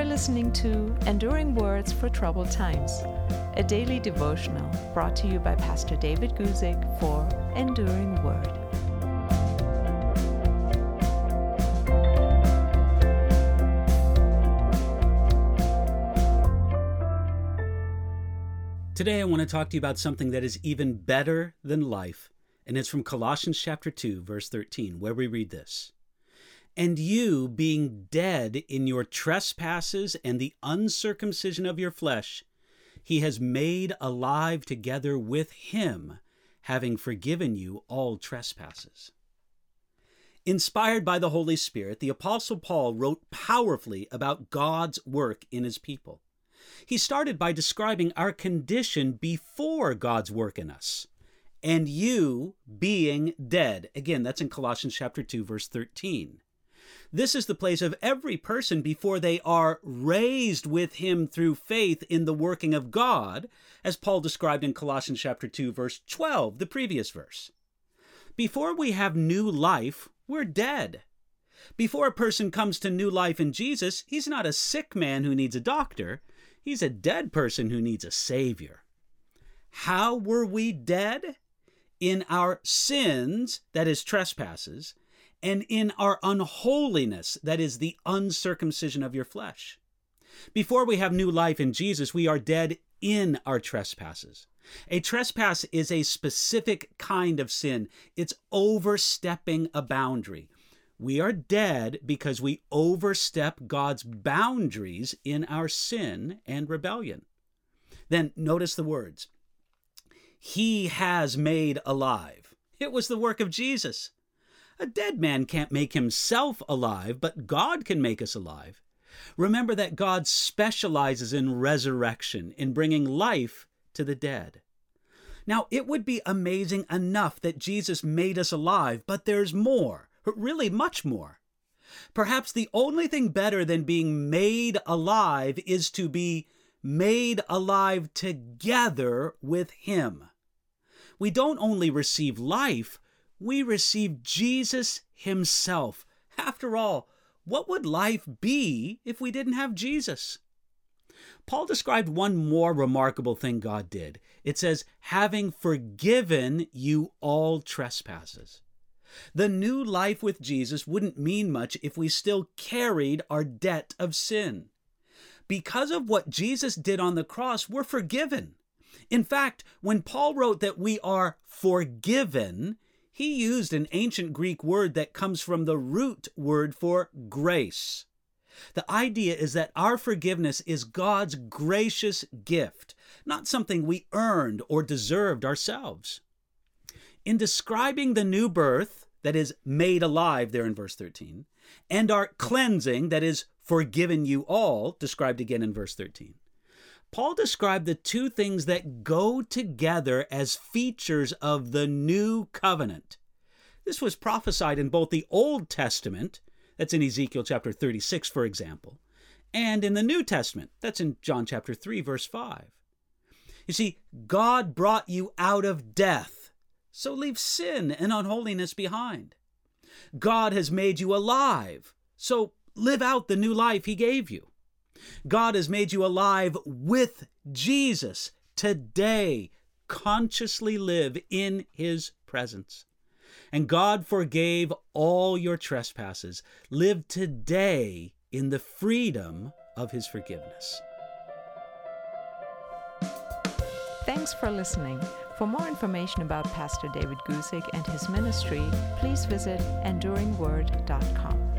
listening to Enduring Words for Troubled Times, a daily devotional brought to you by Pastor David Guzik for Enduring Word. Today I want to talk to you about something that is even better than life, and it's from Colossians chapter 2, verse 13, where we read this. And you, being dead in your trespasses and the uncircumcision of your flesh, he has made alive together with him, having forgiven you all trespasses. Inspired by the Holy Spirit, the Apostle Paul wrote powerfully about God's work in his people. He started by describing our condition before God's work in us. And you being dead. Again, that's in Colossians chapter 2, verse 13. This is the place of every person before they are raised with him through faith in the working of God, as Paul described in Colossians chapter 2, verse 12, the previous verse. Before we have new life, we're dead. Before a person comes to new life in Jesus, he's not a sick man who needs a doctor. He's a dead person who needs a Savior. How were we dead? In our sins, that is trespasses, and in our unholiness, that is the uncircumcision of your flesh. Before we have new life in Jesus, we are dead in our trespasses. A trespass is a specific kind of sin. It's overstepping a boundary. We are dead because we overstep God's boundaries in our sin and rebellion. Then notice the words. He has made alive. It was the work of Jesus. A dead man can't make himself alive, but God can make us alive. Remember that God specializes in resurrection, in bringing life to the dead. Now, it would be amazing enough that Jesus made us alive, but there's more, really much more. Perhaps the only thing better than being made alive is to be made alive together with him. We don't only receive life, we receive Jesus himself. After all, what would life be if we didn't have Jesus? Paul described one more remarkable thing God did. It says, having forgiven you all trespasses. The new life with Jesus wouldn't mean much if we still carried our debt of sin. Because of what Jesus did on the cross, we're forgiven. In fact, when Paul wrote that we are forgiven, he used an ancient Greek word that comes from the root word for grace. The idea is that our forgiveness is God's gracious gift, not something we earned or deserved ourselves. In describing the new birth, that is made alive there in verse 13, and our cleansing, that is forgiven you all, described again in verse 13, Paul described the two things that go together as features of the new covenant. This was prophesied in both the Old Testament, that's in Ezekiel chapter 36, for example, and in the New Testament, that's in John chapter 3, verse 5. You see, God brought you out of death, so leave sin and unholiness behind. God has made you alive, so live out the new life he gave you. God has made you alive with Jesus. Today, consciously live in his presence. And God forgave all your trespasses. Live today in the freedom of his forgiveness. Thanks for listening. For more information about Pastor David Guzik and his ministry, please visit enduringword.com.